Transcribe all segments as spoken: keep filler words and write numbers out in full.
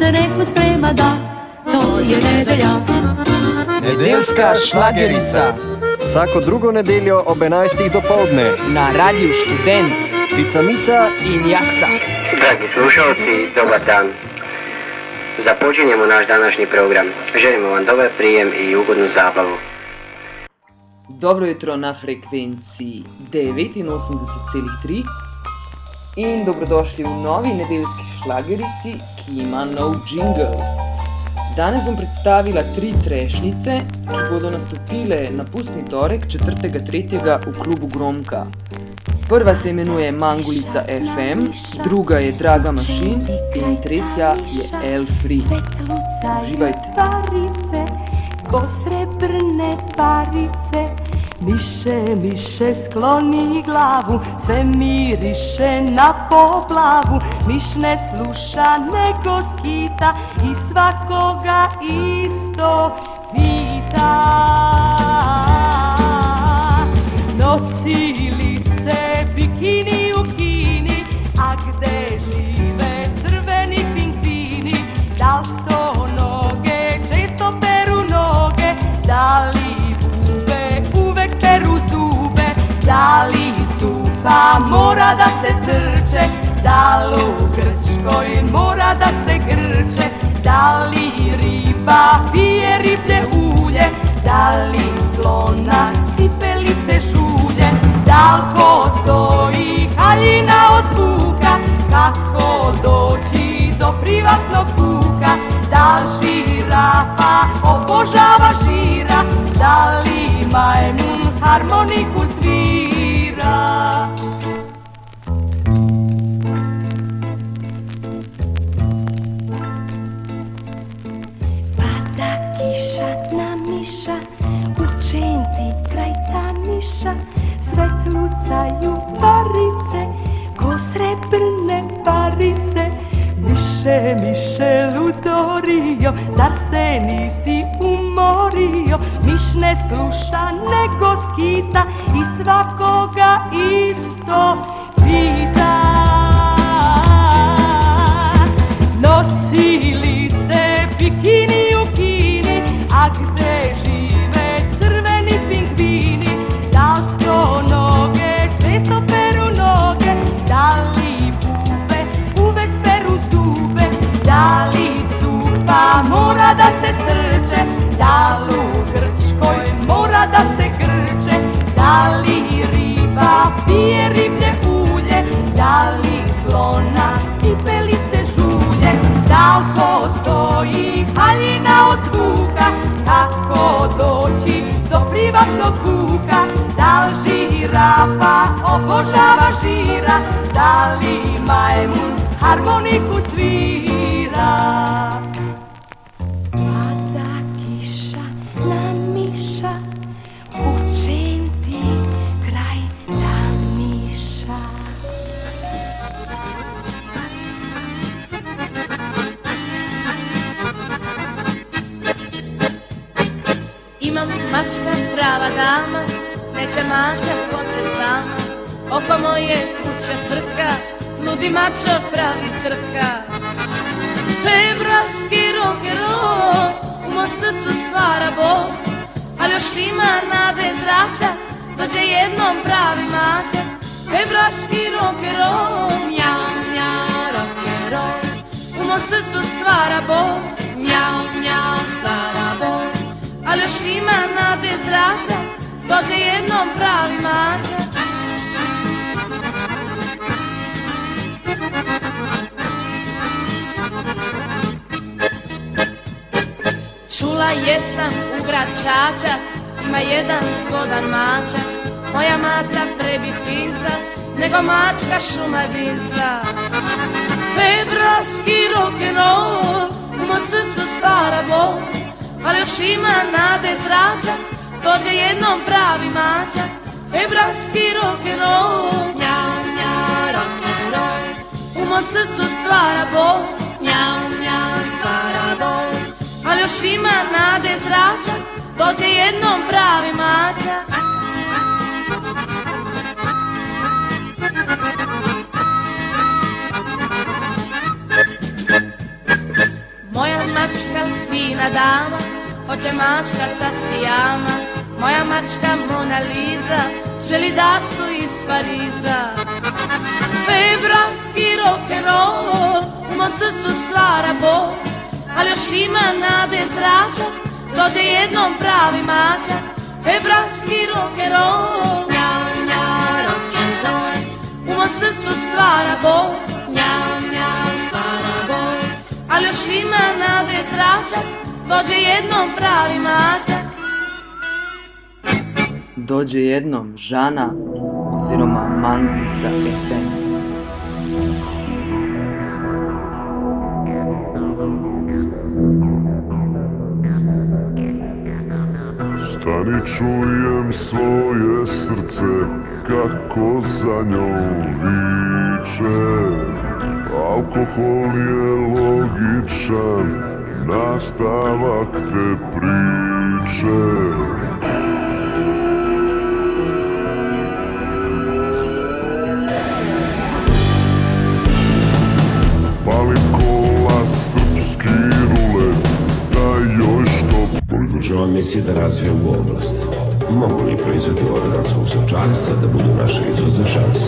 se nekud sprema da, to je nedelja. Nedeljska šlagerica. Vsako drugo nedeljo ob enajstih dopoldne na Radiu Študent. Cica Mica in Jasa. Dragi slušalci, dobar dan. Započinjemo naš današnji program. Želimo vam dobar prijem i ugodnu zabavu. Dobro jutro na frekvenciji devetinosemdeset celih tri in dobrodošli v novi nedeljski šlagerici, ki ima nov džingl. Danes bom predstavila tri trešnice, ki bodo nastopile na pustni torek četrtega tretjega v klubu Gromka. Prva se imenuje Mangulica ef em, druga je Draga Mašin in tretja je El Free. Uživajte. Ko srebrne parice, miše, miše skloni glavu, sve miriše na poplavu, miš ne sluša nego skita i svakoga isto pita. Nosili se bikini u Kini, a gde žive crveni pingvini, da li sto noge često peru noge, da li bube uvek peru zube, da li supa mora da se srče, da li u Grčkoj mora da se grče, da li riba pije riblje ulje, da li slona cipelice žulje, da li postoji haljina od zvuka, kako doći do privatnog kuka, da li žirafa obožava žira, da li majmun harmoniku svira. Pada kiša na miša, u čenti kraj Tamiša, sve klucaju parice, ko srebrne parice. Miše, miše ludorio, zar se nisi umorio? Miš ne sluša nego skita i svakoga isto pita. Nosili se bikini u Kini, a gde žive crveni pingvini, da li sto noge često peru noge, da li bube uvek peru zube, da li supa mora da se srče, da li u Grčkoj mora da se grče, da li riba pije riblje ulje, da li slona cipelice žulje, da li postoji haljina od zvuka, kako doći do privatnog kuka, da li žirafa obožava žira, da li majmun harmoniku svira. Pada kiša na miša, u čenti kraj Tamiša. Imam mačka prava dama, neće mača, hoće sama, oko moje kuće frka, ludi mačo pravi trka. Februarski rock'n'roll u mom srcu stvara bol, ali još ima nade zrača, dođe jednom pravi mača. Februarski rock'n'roll, mjau, mjau, rock'n'roll u mom srcu stvara bol, mjau, mjau, stvara bol, ali još ima nade zrača, dođe jednom pravi mača. Čula jesam u grad Čača, ima jedan zgodan mačak, moja maca prebi finca, nego mačka šumadinca. Februarski rock'n'roll u mom srcu stvara bol, ali još ima nade zračak, dođe jednom pravi mačak. Februarski rock'n'roll, mjau, mjau, rock'n'roll u mom srcu stvara bol, mjau, mjau, stvara bol, ali još ima nade zračak, dođe jednom pravi mačak. mačka, fina dama, hoće mačka sa sijama. Moja mačka Mona Lisa želi da su iz Pariza. Februarski rock'n'roll u mom srcu stvara bol, ali još ima nade zračak, dođe jednom pravi mačak. Februarski rock'n'roll, njau, njau, rock'n'roll, u mom srcu stvara bol, njau, njau, stvara bol, ali još ima nade zračak, dođe jednom pravi mačak. Dođe jednom Žana oziroma Manglica ef em. Stani, čujem svoje srce kako za njom viče. Alkohol je logičan nastavak te priče. Palim kola, srpski rulet, daj joj što. Država misli da razvije ovu oblast. Mogu li proizvodi organskog stočarstva da budu naše izvozne šanse?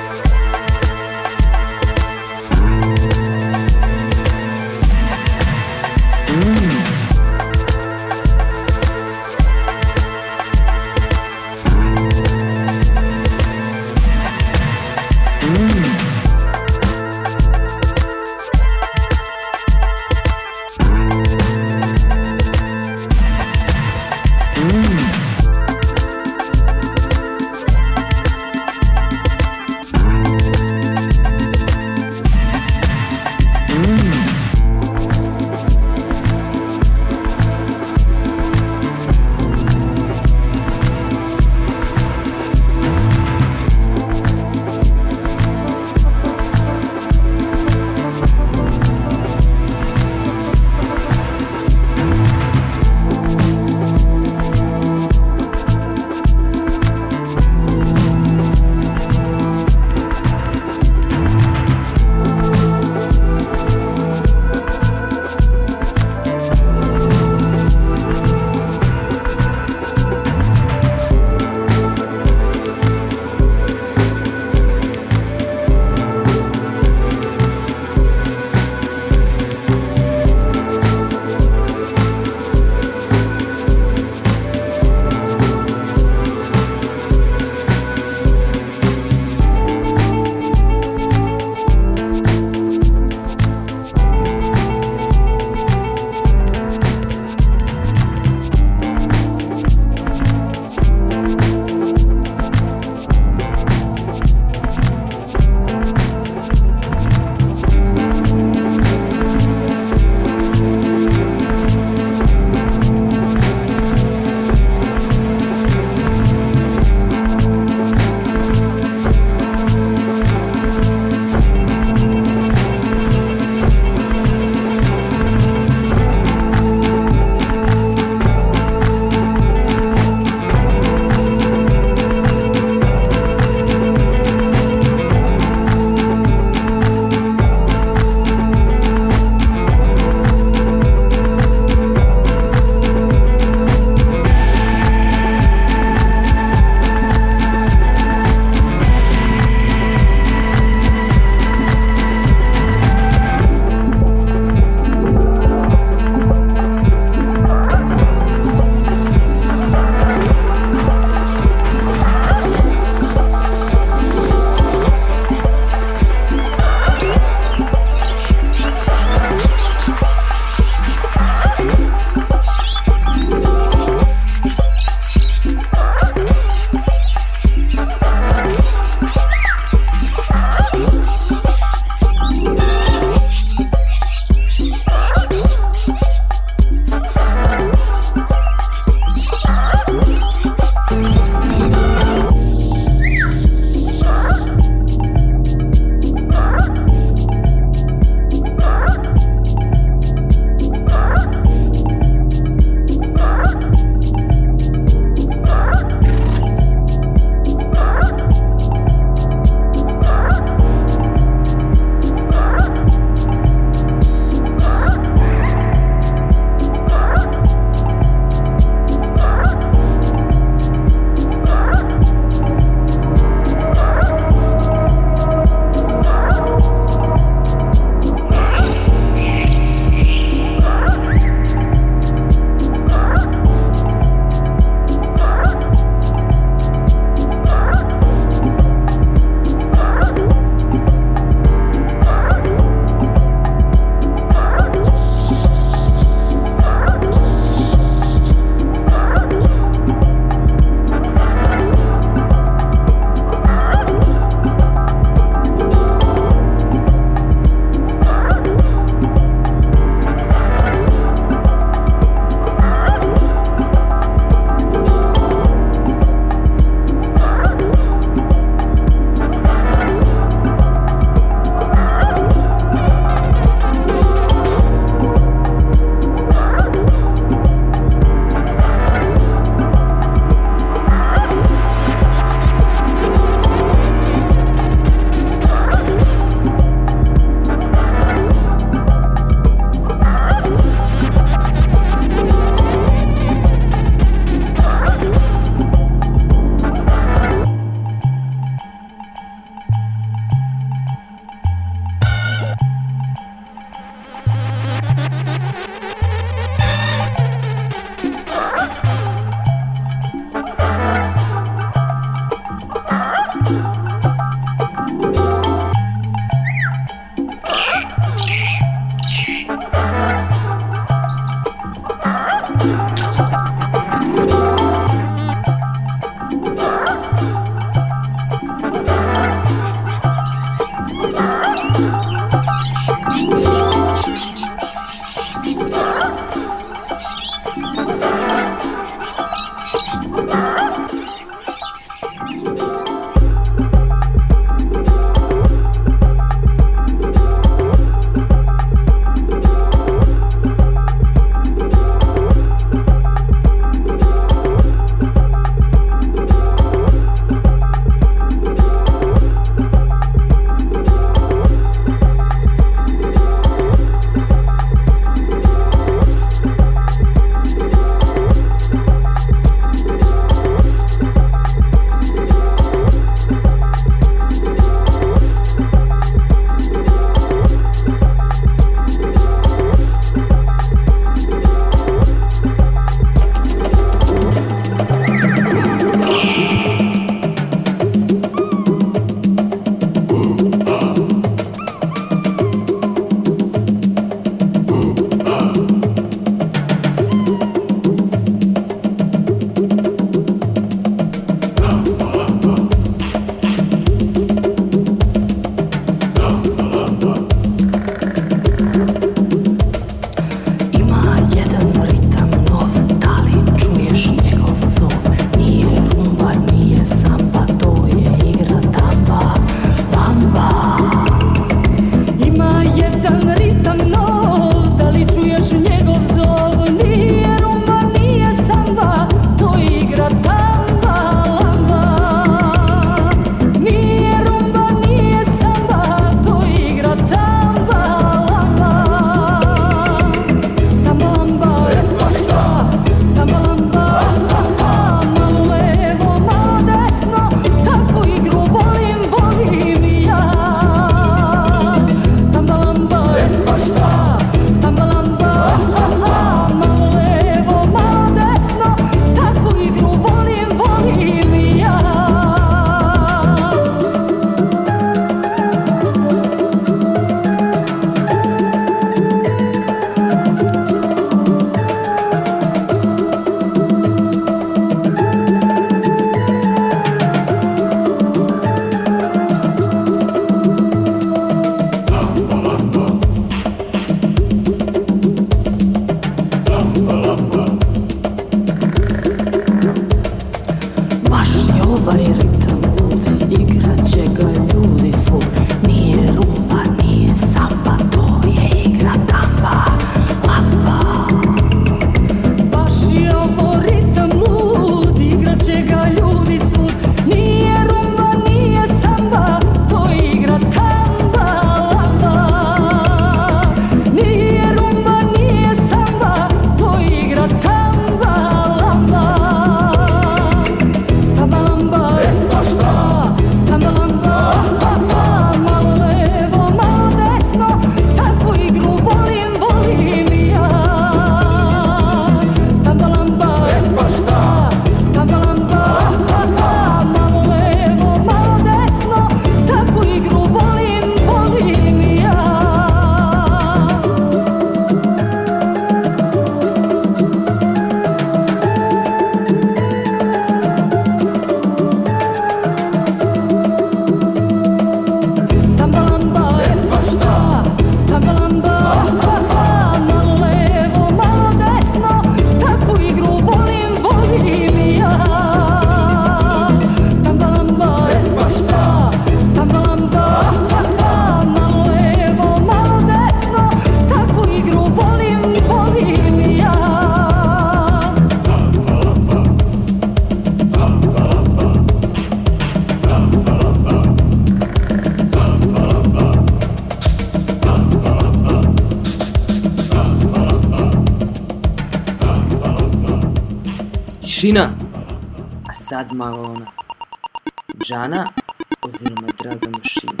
Tišina. A sad malo ona. Džana oziroma draga mašina.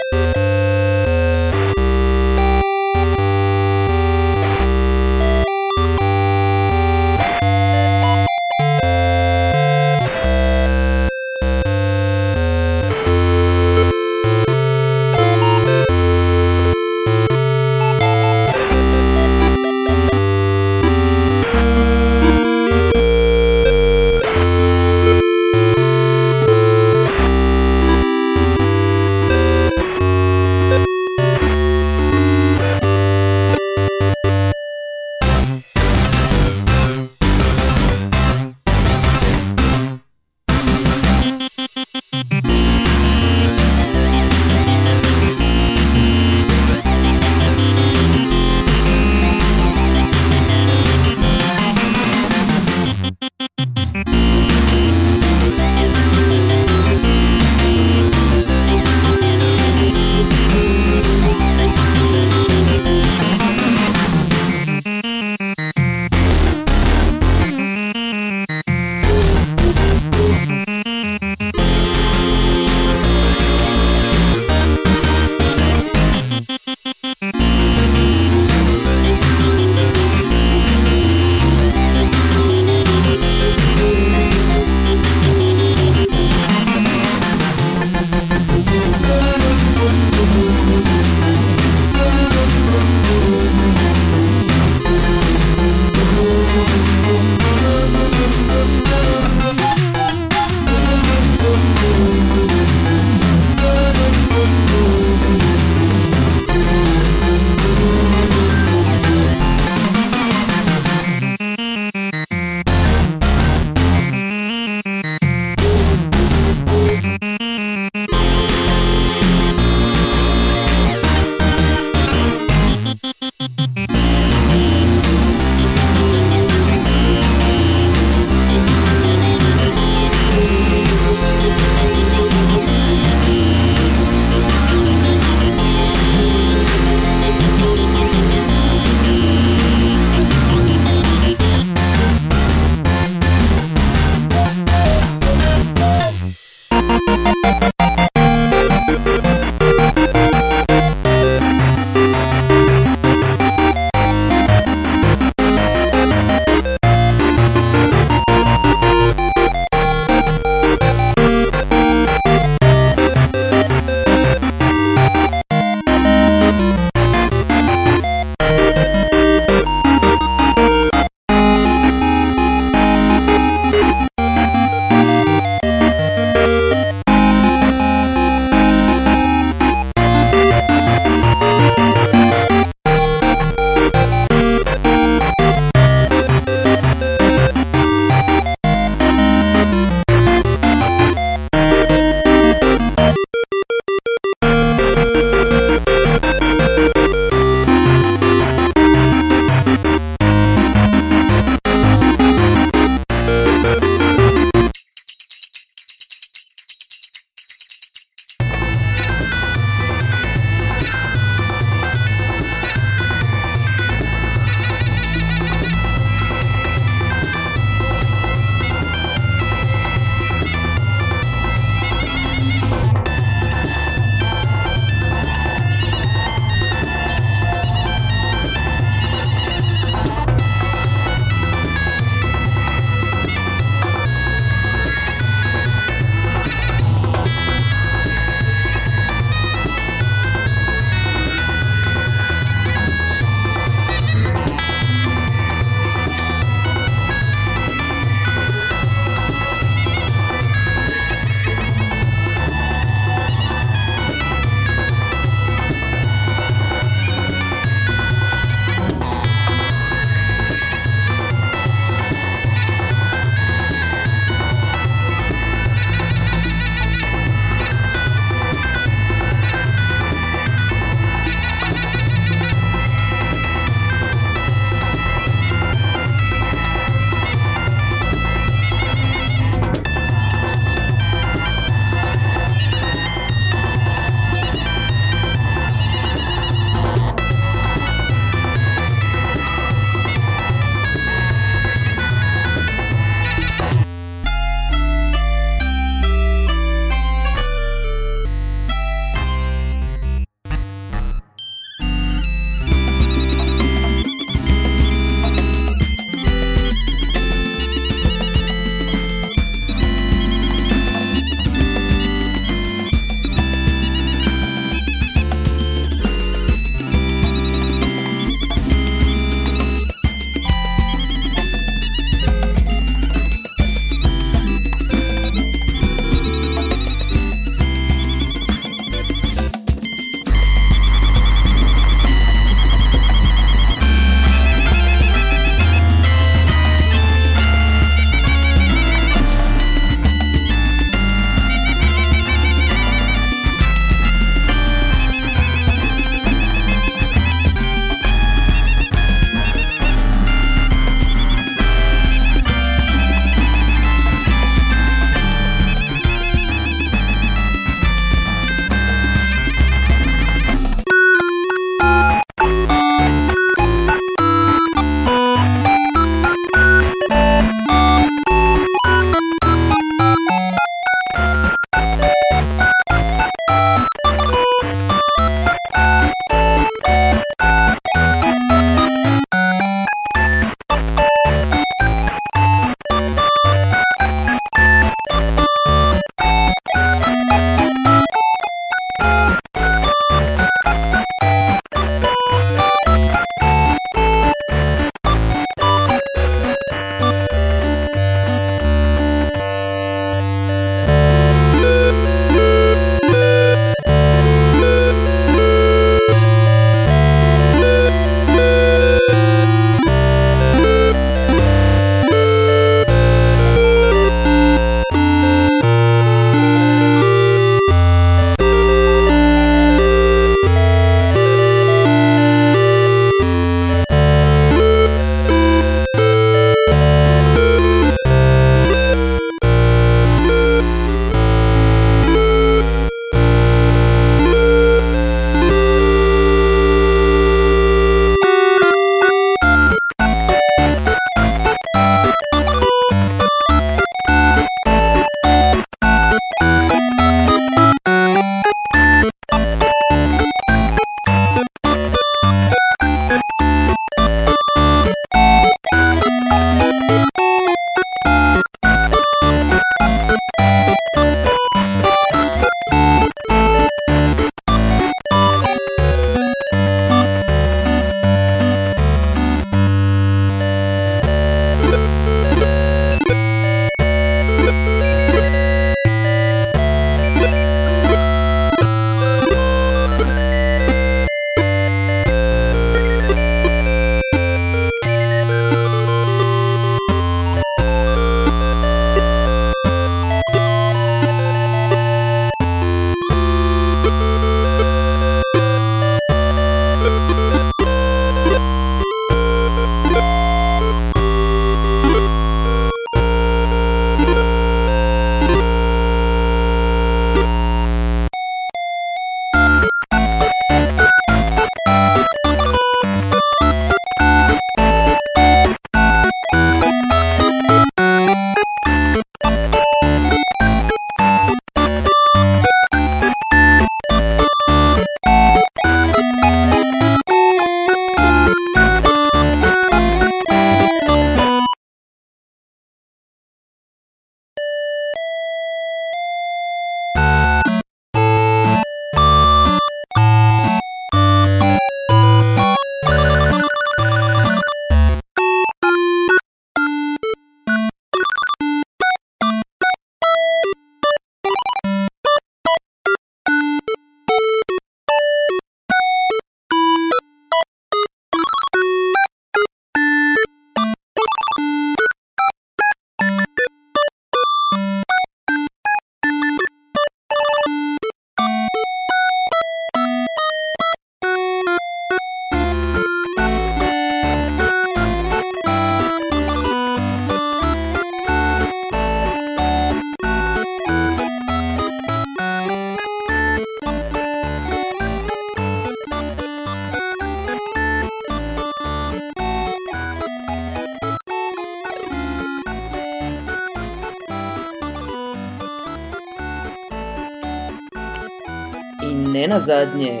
ne na zadnje,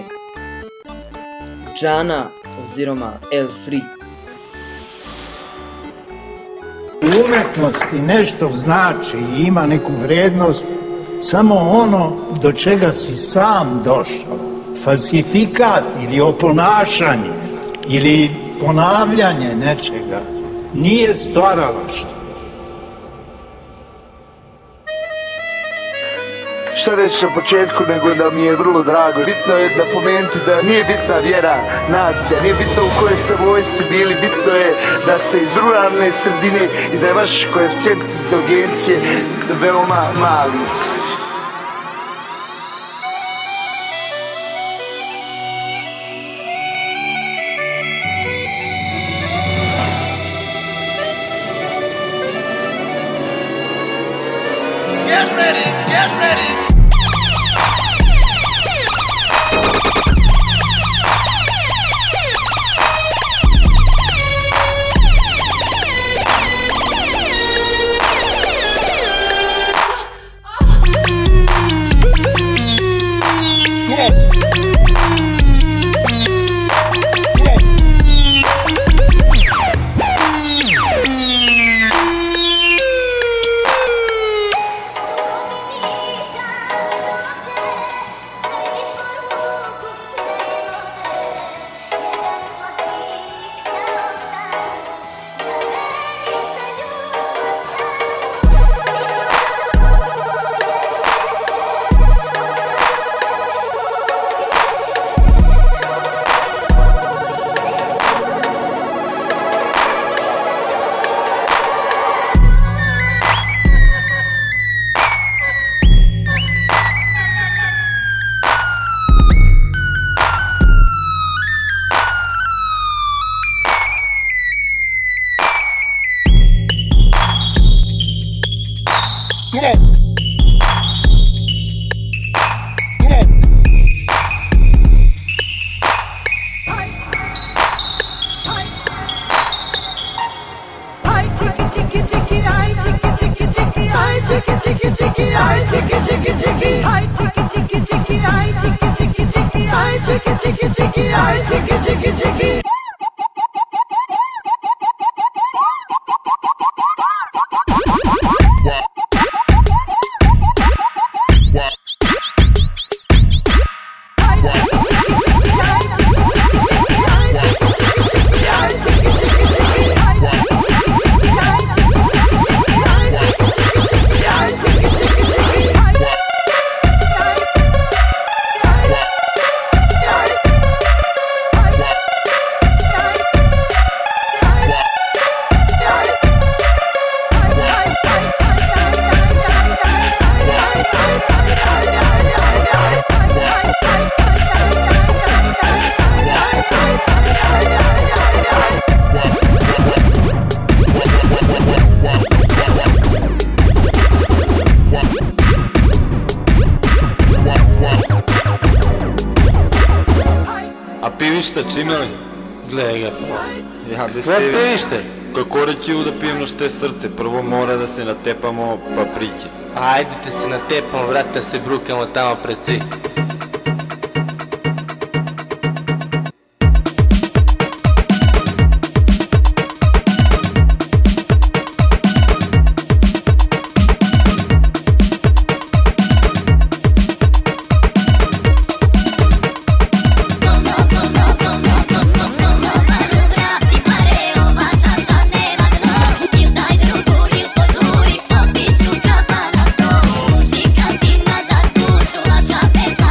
Džana oziroma El Free. U umetnosti nešto znači i ima neku vrednost samo ono do čega si sam došao. Falsifikat ili oponašanje ili ponavljanje nečega nije stvaralaštvo. Šta reći na početku, nego da mi je vrlo drago. Bitno je napomenuti da nije bitna vjera, nacija, nije bitno u kojoj ste vojsci bili, bitno je da ste iz ruralne sredine i da je vaš koeficijent inteligencije veoma mali. Get ready, get ready! Пивиште, Цимелин? Гледай ga. Какво пивиште? Какво речиво да пием ще сърце? Първо мора да се натепамо папричи. Айде да се натепам, брат, да се брукам от тама пред си. Lascia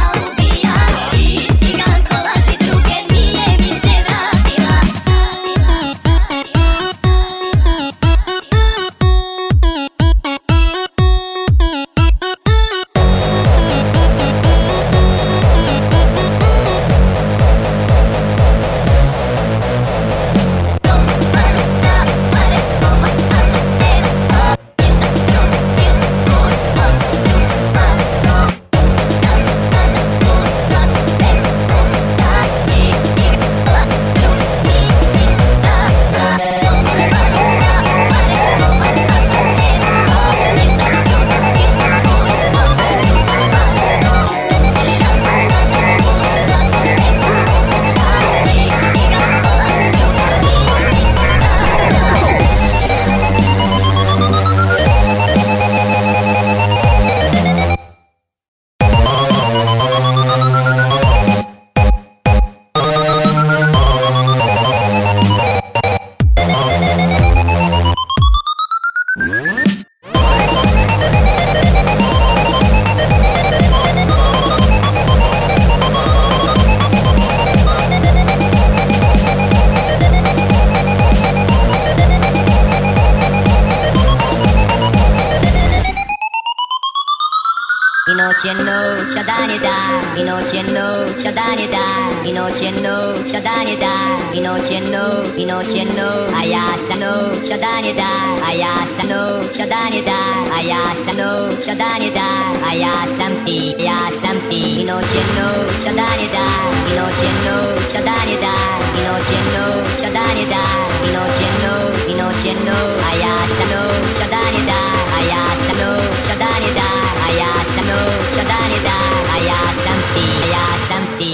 noći je noć, a dan je dan. I noć je noć, a dan je dan. I noć je noć, a dan je dan. I noć je noć, i noć je noć, a ja sam noć, a dan je dan. A ja sam noć, a dan je dan. A ja sam noć, a dan je dan. A ja sam ti, ja sam ti. I noć je noć, a dan je dan. I noć je noć, a dan je dan. I noć je noć, a dan je dan. I noć je noć, i noć je noć, a ja sam noć, a dan je dan. A ja sam noć, a dan je dan. A ja sam noć, a dan je dan. A ja sam ti, ja sam ti.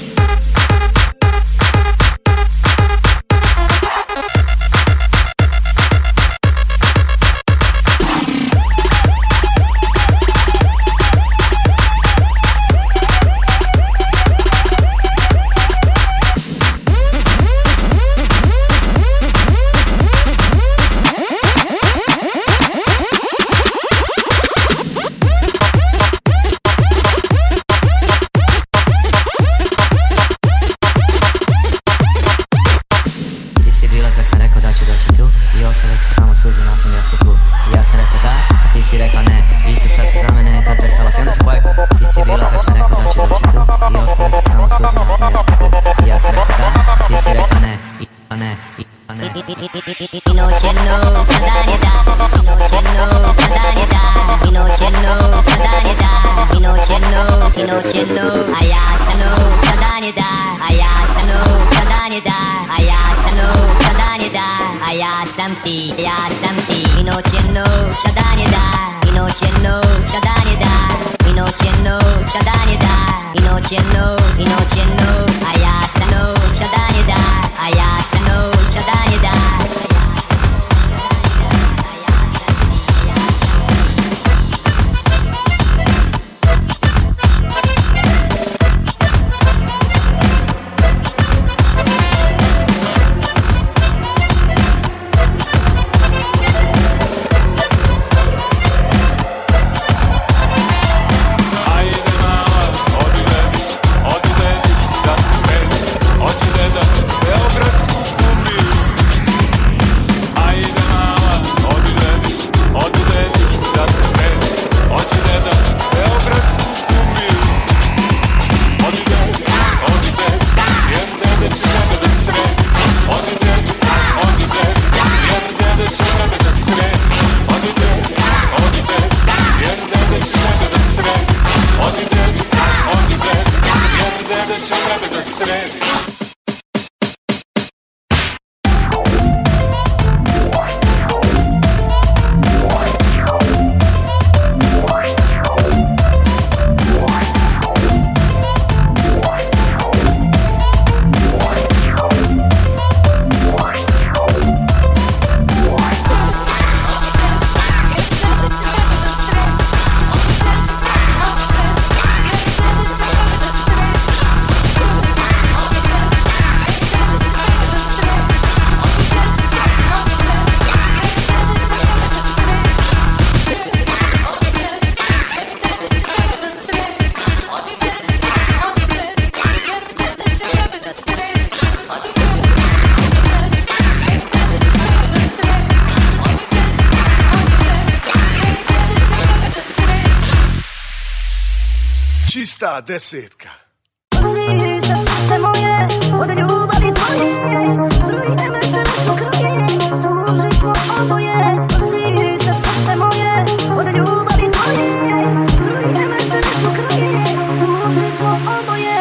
Čista desetka. Živi se srce moje od ljubavi tvoje, brojne me srcu kroje, tuži smo oboje. Živi se srce moje od ljubavi tvoje, brojne me srcu kroje, tuži smo oboje.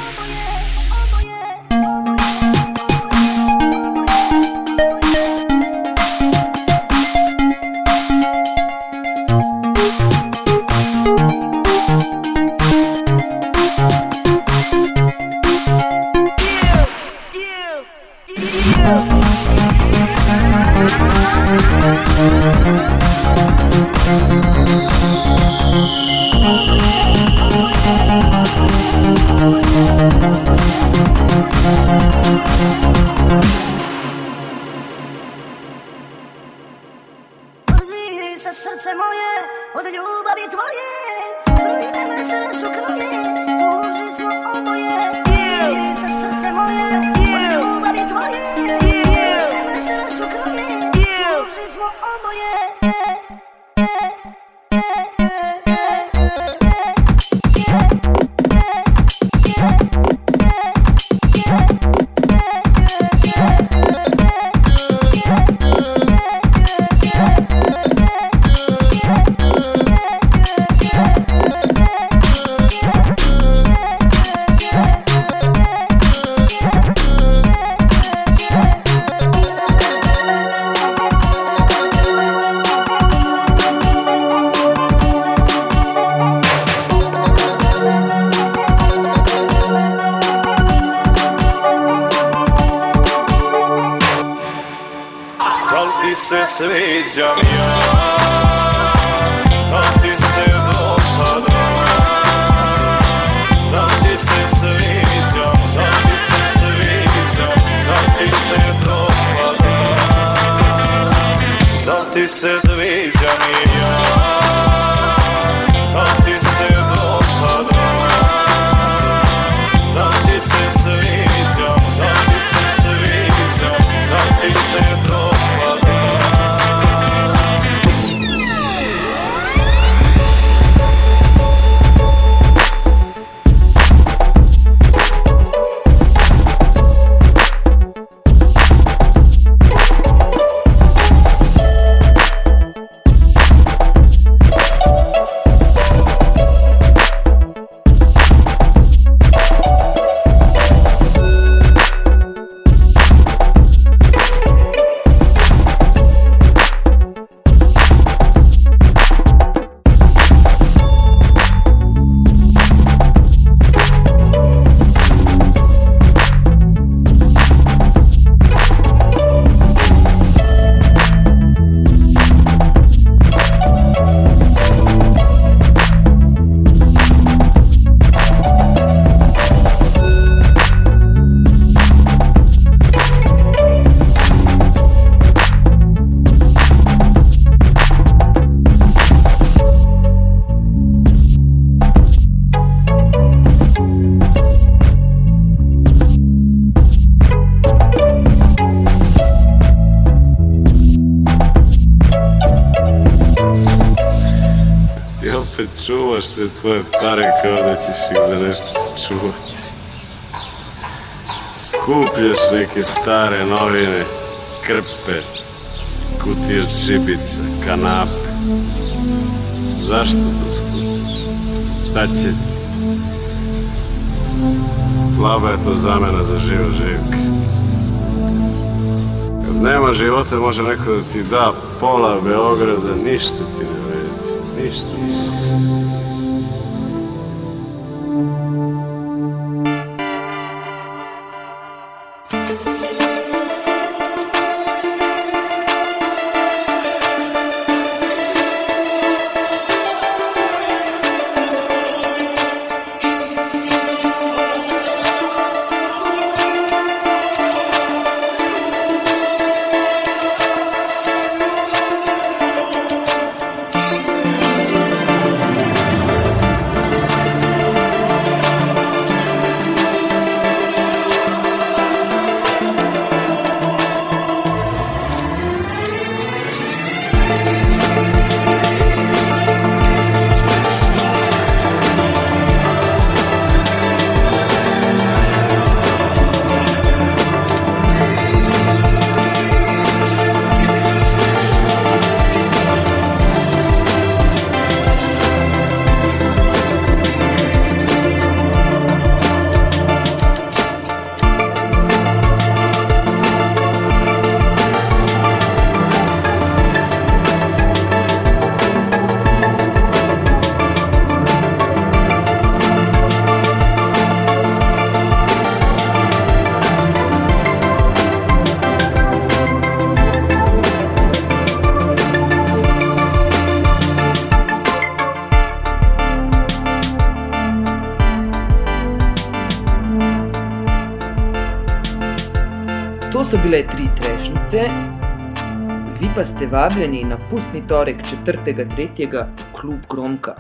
Živi se srce moje od ljubavi tvoje, brojne me srcu kroje, tuži smo oboje. Živi se srce moje od ljubavi tvoje, brojne me srcu kroje, tuži smo oboje. sviđam ja, da ti se dopadam, da ti se sviđam, da ti se sviđam, da ti se dopadam, da ti se sviđam i ja, da ti se dopadam, da ti se sviđam, da ti se sviđam, da ti se dopadam. Čuvaš te tvoje pare kao da ćeš ih za nešto sačuvati. Skupljaš neke stare novine, krpe, kutije od šibica, kanape. Zašto to skupljaš? Šta će ti? Slaba je to zamena za živo živke. Kad nema života može neko da ti da pola Beograda, ništa ti ne vredi, ništa. To su bile tri trešnice, vi pa ste vabljeni na pustni torek četrtega tretjega u klub Gromka.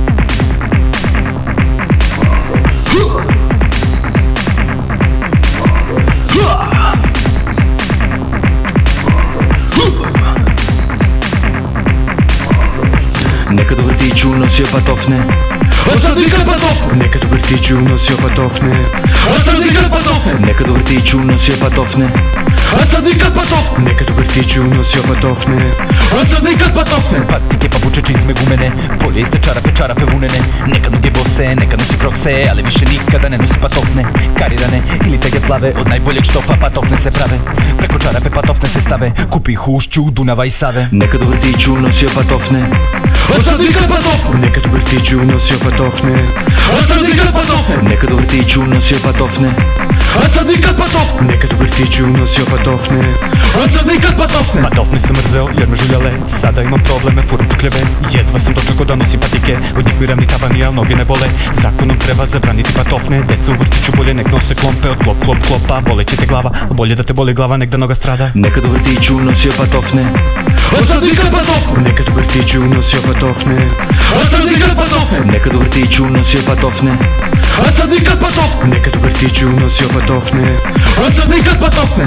Nekad u vrtiću nosio patofne, a sad nikad patofne. Nekad u vrtiću nosio patofne, a sad nikad patofne. Nekad u vrtiću nosio patofne, a sad nikad patofne. Nekad u vrtiću nosio patofne, a sad nikad patofne. Patike, papuče, čizme, gumene, polijeste, čarape, čarape, vunene. Nekad noge bose, nekad nosi krokse, ali više nikada ne nosi patofne. Karirane ili tege plave, od najboljeg štofa patofne se prave. Preko čarape patofne se stave, kupi ih u ušću Dunava i Save. Nekad u vrtiću nosio patofne, a sad nikad patofne. Nekad u vrtiću nosio patofne, a sad nikad patofne. Nekad u vrtiću nosio patofne, a sad nikad patofne. Nekad u vrtiću nosio patofne, a sad nikad patofne. Patofne sam mrzeo jer me žuljale, sada imam probleme, furam čukljeve. Jedva sam dočekao da nosim patike, od njih miram ni tabani, al noge ne bole. Zakonom treba zabraniti patofne, deca u vrtiću bolje nek nose klompe. Od klop, klop, klopa, boleće te glava, bolje da te boli glava nek da noga strada. Nekad u vrtiću nosio patofne, a sad nikad patofne. Nekad u vrtiću nosio patofne, a sad nikad patofne. Nekad u vrtiću nosio patofne, a sad nikad patofne. Nekad u vrtiću nosio patofne, a sad nikad patofne.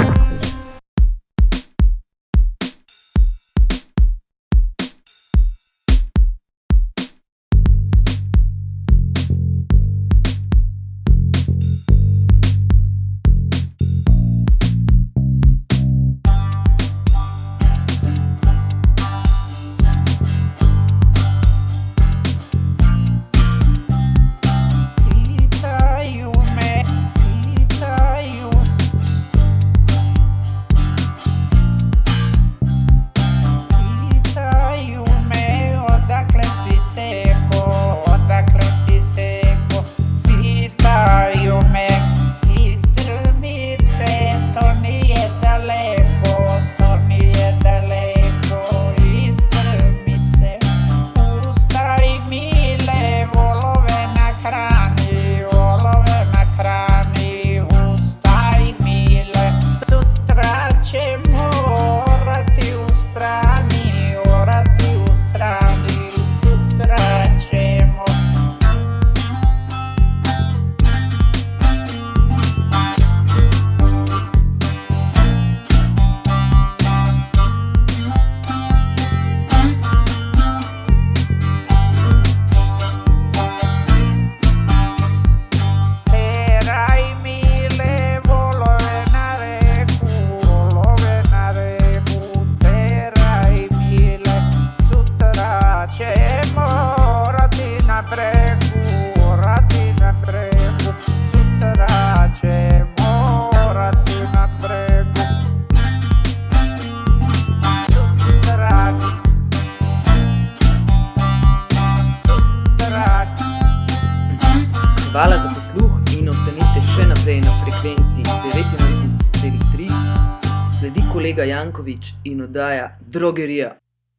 Hvala za posluh in ostanite še naprej na frekvenciji devetinosemdeset celih tri. Sledi kolega Janković in oddaja Drogerija.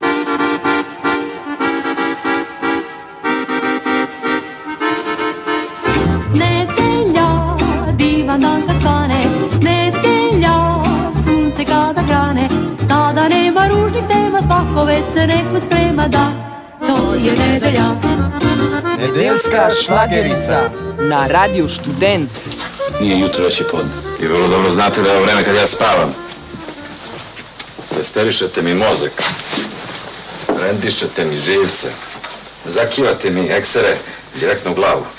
Nedelja, divan dan kad svane, nedelja, sunce kada grane, tada nema ružnih tema, svako već se nekud sprema da, to je nedelja. Nedeljska šlagerica na radiju Študent. Nije jutro, već je podne. I vrlo dobro znate da je ovo vreme kad ja spavam. Testerišete mi mozak, rendišete mi živce, zakivate mi eksere direktno u glavu.